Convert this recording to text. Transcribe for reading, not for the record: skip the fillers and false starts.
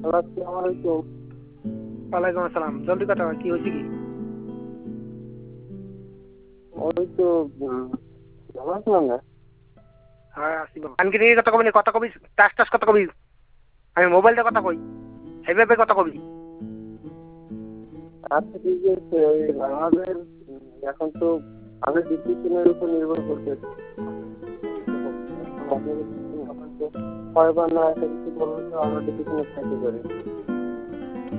আসসালামু আলাইকুম। ওয়ালাইকুম আসসালাম। জলদি কথা কয়, কি হয়েছে কি? ওই তো ভালো আছিলাম না। হ্যাঁ আসিব আনকি নিয়ে কথা কবি টাস টাস কথা কবি। আমি মোবাইলটা কথা কই সেইভাবে কথা কবি। আচ্ছা ঠিক আছে, ওই আমাদের এখন তো আমাদের ডিসিশনের উপর নির্ভর করছে। এখন তো কয়বার না একটা কিছু বলবো তো আমরা ডিসিশনে থাকতে পারি।